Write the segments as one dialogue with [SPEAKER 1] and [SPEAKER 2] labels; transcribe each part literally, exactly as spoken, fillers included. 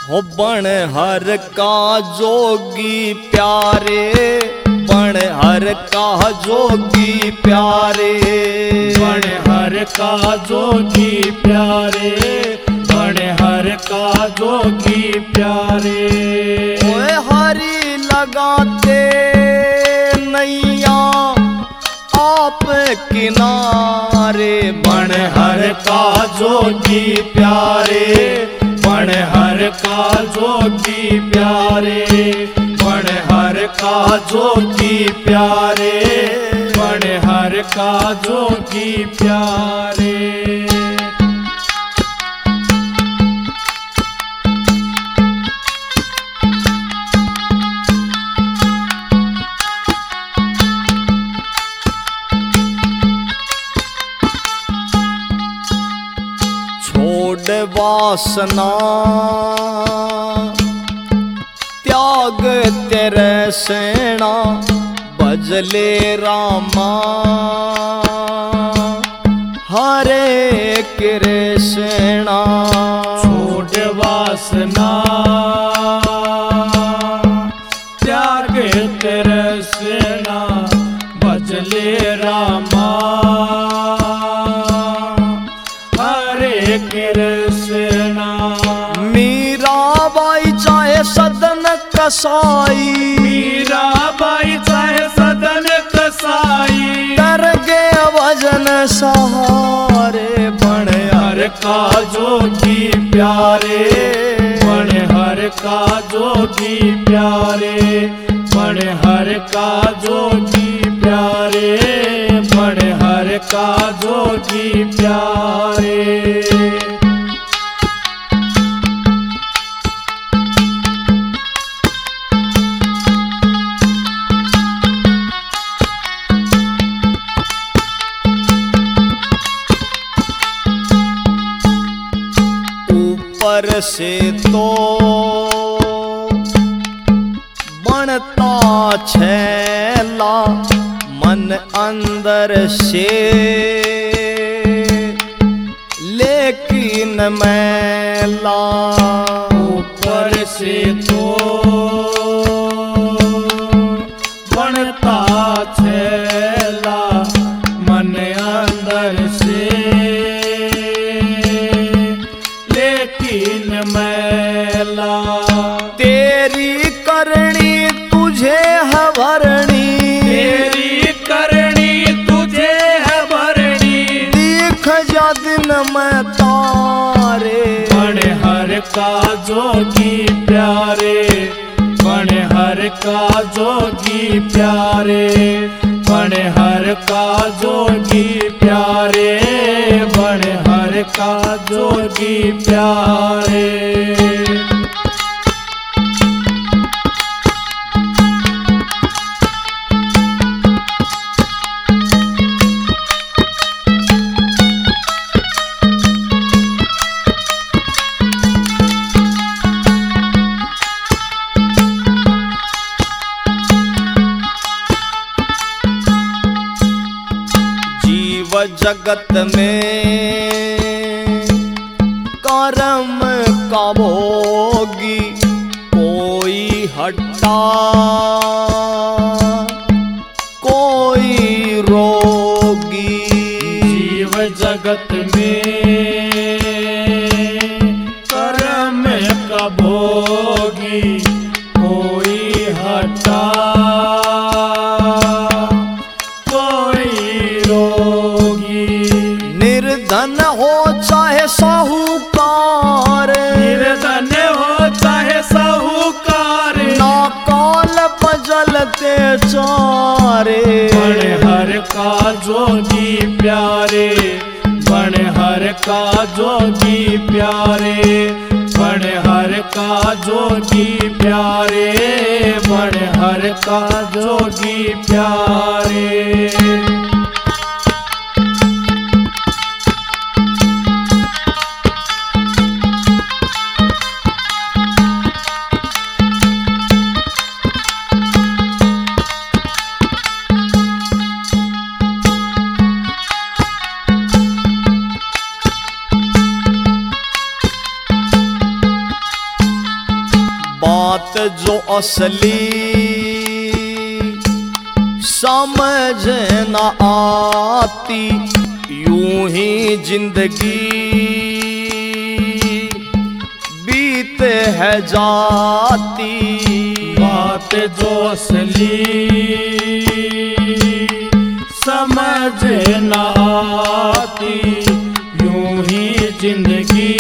[SPEAKER 1] हो बण हर का जोगी प्यारे, बण हर का जोगी प्यारे,
[SPEAKER 2] बण हर का जोगी प्यारे, बण हर का जोगी प्यारे।
[SPEAKER 1] ओए हरि लगाते नैया आप किनारे,
[SPEAKER 2] बण हर का जोगी प्यारे, बण हर का जोगी प्यारे, बण हर का जोगी प्यारे, बण हर का जोगी प्यारे।
[SPEAKER 1] छोड़ वासना त्याग तेरे सेना, भजले रामा हरे कृष्णा।
[SPEAKER 2] छोड़ वासना त्याग तेरे सेना, भजले रामा हरे कृष्णा।
[SPEAKER 1] मीराबाई चाहे सदन कसाई,
[SPEAKER 2] मीराबाई चाहे सदन कसाई,
[SPEAKER 1] कर गे भजन सहारे, बण
[SPEAKER 2] हर का जोगी प्यारे, बण हर का जोगी प्यारे, बण हर का जोगी प्यारे, बण हर का जोगी प्यारे।
[SPEAKER 1] ऊपर से तो बनता छैला, मन अंदर से लेकिन मैला।
[SPEAKER 2] ऊपर से तो बनता छैला, मन अंदर से लेकिन मैला।
[SPEAKER 1] तेरी करनी तुझे है भरनी,
[SPEAKER 2] तेरी करनी तुझे है भरनी,
[SPEAKER 1] दिख जा दिन में तारे,
[SPEAKER 2] बण हर का जोगी प्यारे, बण हर का जोगी प्यारे, बण हर का जोगी प्यारे, बण हर का जोगी प्यारे।
[SPEAKER 1] जगत में कर्म का भोगी, कोई हट्टा कोई रोगी।
[SPEAKER 2] जीव जगत में कर्म का भोगी, कोई हटा
[SPEAKER 1] निर्धन हो चाहे साहूकार,
[SPEAKER 2] निर्धन हो चाहे साहूकार,
[SPEAKER 1] ना काल पजलते चारे,
[SPEAKER 2] बण हर का जोगी प्यारे, बण हर का जोगी प्यारे, बण हर का जोगी प्यारे, बण हर का जोगी प्यारे।
[SPEAKER 1] जो असली समझ न आती, यूं ही जिंदगी बीते है जाती।
[SPEAKER 2] बात जो असली समझ न आती, यूं ही जिंदगी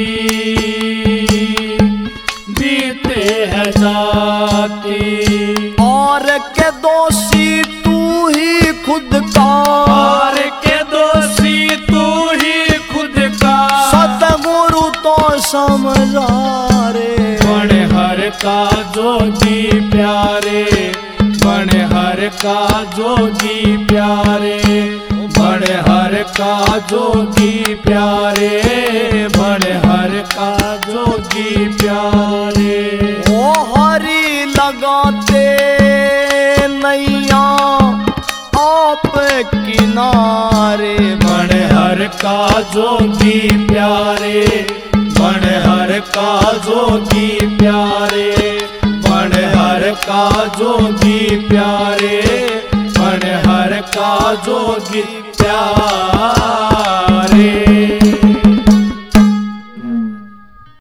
[SPEAKER 2] बीते है जाती।
[SPEAKER 1] और के दोषी तू ही खुद का,
[SPEAKER 2] और के दोषी तू ही खुद का,
[SPEAKER 1] सतगुरु तो समझा रे।
[SPEAKER 2] मणिहर का जोगी प्यारे, मणिहर का जोगी प्यारे, मणिहर का जोगी प्यारे, मणिहर का जोगी प्यारे।
[SPEAKER 1] ओ हरि लगाते नैया आप किनारे,
[SPEAKER 2] मणिहर का जोगी प्यारे, मणिहर का जोगी प्यारे, मणिहर का जोगी प्यारे, मणिहर का जोगी प्यारे।